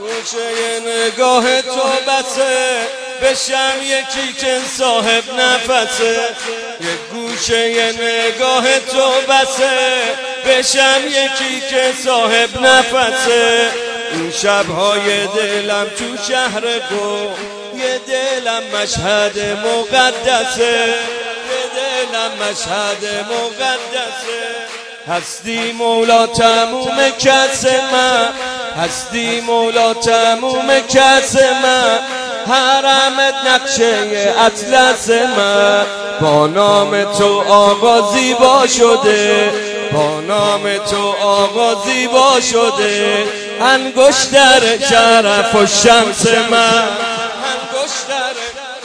گوشه نگاه تو بسه بشم یکی که صاحب نفسه. یک گوشه نگاه تو بسه بشم یکی که صاحب نفسه. این شبهای دلم تو شهر قم یه دلم مشهد مقدسه، یه دلم مشهد مقدسه. هستی مولا تموم کس من، هستی مولا تموم کس من. حرمت نقشه اطلس من، با نام تو آقا زیبا شده، با نام تو آقا زیبا شده. انگشتر شرف و شمس من، انگشتر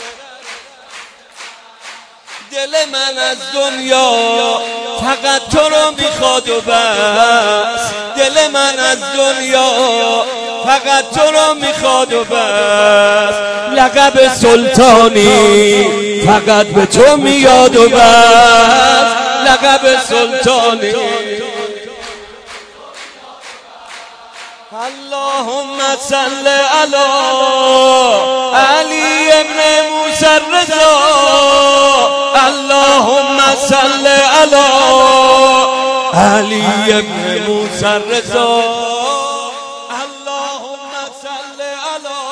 دل من از دنیا فقط تو رو میخواد و بس. دل من از دنیا فقط تو رو میخواد و بس. لقب سلطانی فقط به تو میاد و بس. لقب سلطانی. اللهم صل علی علی ابن موسی الرضا. اللهم صل علی علی ابن موسی الرضا. اللهم صل علی.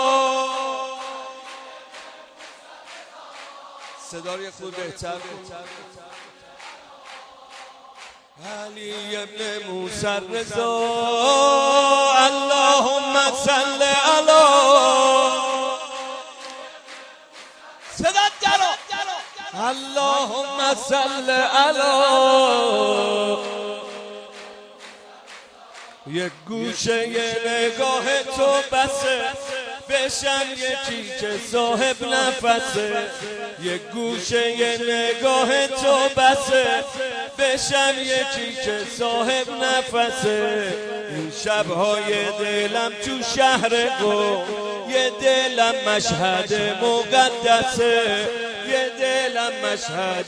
صدای خود بهتر علی ابن موسی الرضا. اللهم صل علی. صدات درو. اللهم صل علی. یک گوشه نگاه تو بسه بشم یکی که صاحب نفسه. یک گوشه نگاه تو بسه بشم یکی که صاحب نفسه. این شبهای دلم تو شهر قم یه دلم مشهد مقدسه، یه دلم مشهد.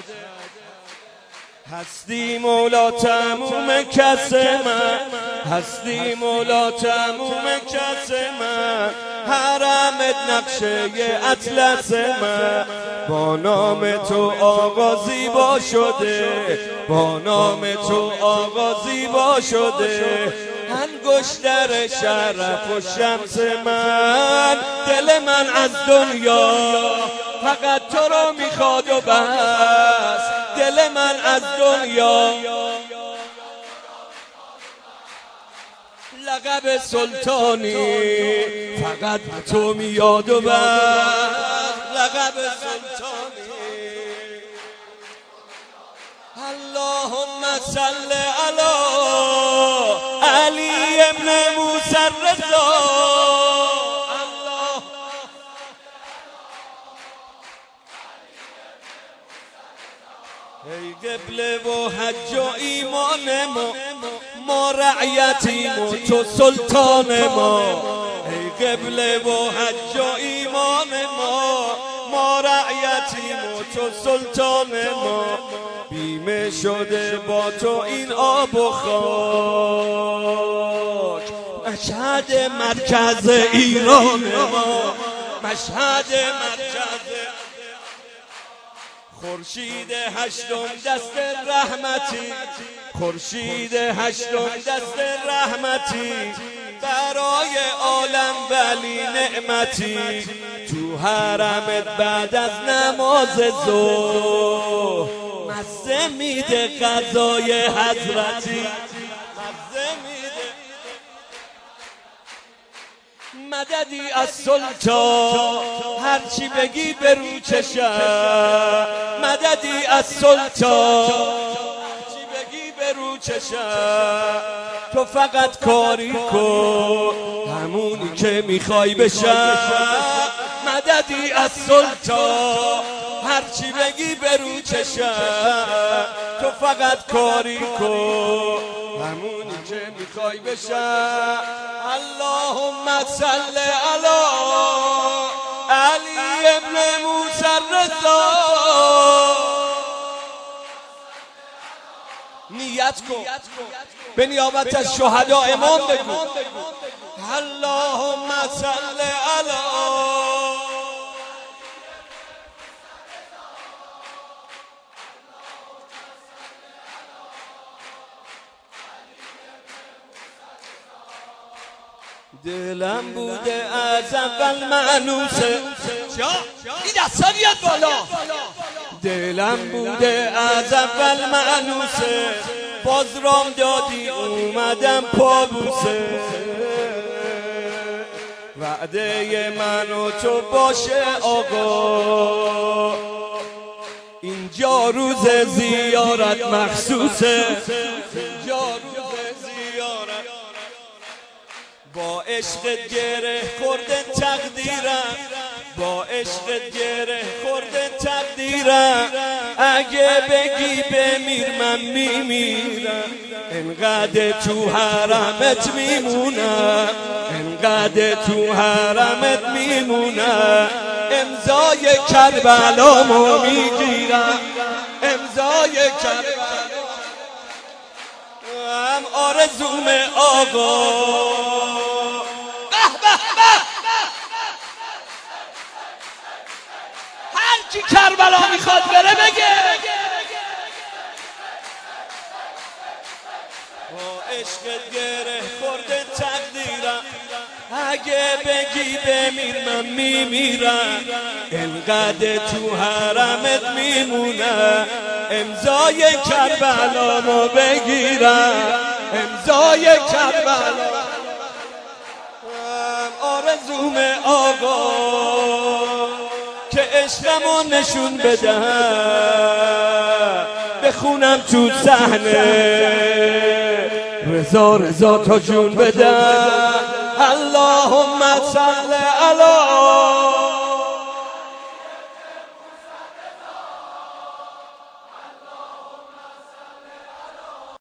هستی مولا تموم کس من، هستی مولا تموم کس من. حرمت نقشه اطلس من، با نام تو آقا زیبا شده، با نام تو آقا زیبا شده. انگشتر شرف و شمس من. دل من از دنیا فقط تو رو میخواد و بس. دل من از دنیا لقب سلطانی فقط به تو میاد و بس. لقب سلطانی. اللهم صل علی علی ابن موسی الرضا. ای قبله و حج و ایمان ما رعیتیم و تو سلطان ما. ای قبله و حج و ایمان ما رعیتیم و تو سلطان ما. بیمه شده با تو این آب و خاک، مشهد مرکز ایران ما، مشهد مرکز. خورشید هشتم دست رحمتی، خورشید هشتم دست رحمتی. برای عالم ولی نعمتی. تو حرمت بعد از نماز ظهر مزه میده غذای حضرتی، مزه میده. مددی از سلطان هرچی بگی به رو چشم. مددی از سلطان هرچی بگی به رو چشم. تو فقط کاری کن همونی که میخوای بشم. مددی از سلطان هرچی بگی به رو چشم. تو فقط کاری کن همونی که میخوای بشم. اللهم صل علی علی ابن موسی الرضا. نیت کن به نیابت از شهدا امام بگو اللهم صل علی دلم بوده از اول مانوسه این دستا بیاد بالا دلم بوده از اول مانوسه باز رام دادی اومدم پابوسه وعده من و تو باشه آقا اینجا روز زیارت مخصوصه اینجا روز زیارت با عشق گره خورده تقدیرم با عشق گره خورده تقدیرم اگه بگی بمیر من میمیرم انقدر تو حرمت میمونم انقدر تو حرمت میمونم امضای کربلامو میگیرم امضای کربلامو هم آرزوم آقا هر کی کربلا میخواد بره بگه با عشق گره خورده تقدیرم اگه بگی بمیر من میمیرم انقدر تو حرمت میمونم امضای کربلامو بگیرم امضای کربلا آرزوم آقا که عشقمو نشون بدم بخونم تو صحنه رضا تا جون بدم اللهم صل علی